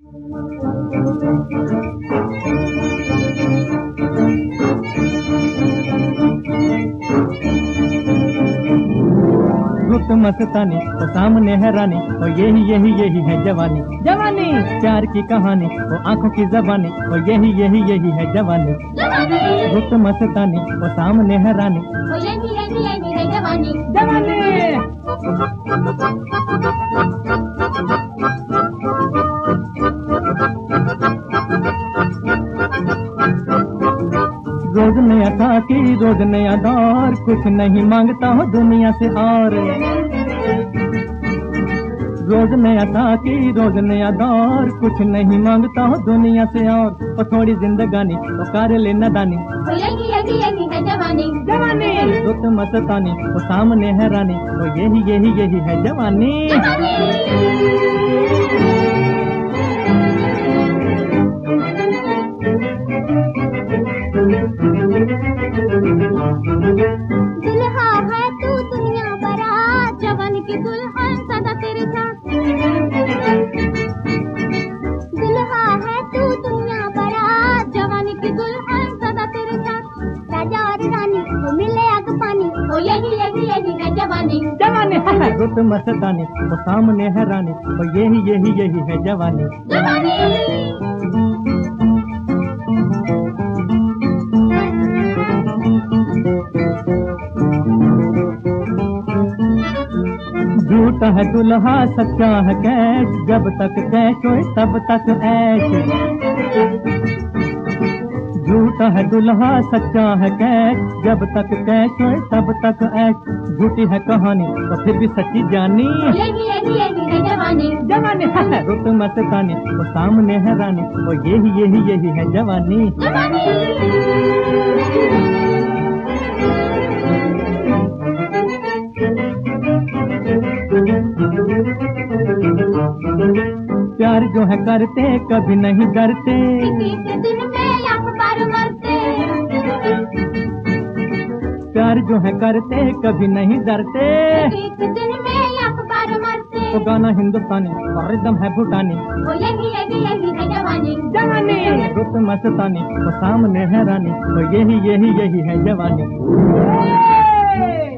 रुत मस्तानी तो सामने है रानी, और यही है जवानी। जवानी प्यार की कहानी, वो आंखों की जबानी, और यही है जवानी। रुत मस्तानी वो सामने है रानी, वो यही है जवानी। जवानी रोज नया साथी रोज नया दौर, कुछ नहीं मांगता हो दुनिया से और। रोज नया साथी रोज नया दौर, कुछ नहीं मांगता हो दुनिया से और। वो थोड़ी जिंदगानी वो कर ले नदानी, यही है जवानी। जवानी रुत मस्तानी वो सामने है रानी, वो यही है जवानी। दुल्हा है तू दुनिया बड़ा, जवान की दुल्हन सदा तेरे साथ। दुल्हा है तू दुनिया बड़ा, जवान की दुल्हन सदा तेरे साथ। राजा और रानी वो मिले आग पानी, वो यही है जवानी। जवानी है रुत मस्तानी वो सामने है रानी, वो यही है जवानी। झूठा है दुल्हा सच्चा है कैश, जब तक कैश होए तब तक ऐश। झूठा है दुल्हा सच्चा है कैश, जब तक कैश होए तब तक ऐश। झूठी है कहानी तो फिर भी सच्ची जानी, यही है जवानी। जवानी है रुत मस्तानी वो सामने है रानी, वो यही है जवानी। प्यार जो है करते कभी नहीं डरते, दिन में लाख बार मरते। प्यार जो है करते कभी नहीं डरते, दिन में लाख बार मरते। वो गाना हिंदुस्तानी और रिदम है भूटानी, वो यही है जवानी। जवानी रुत मस्तानी वो सामने है रानी, वो यही है जवानी।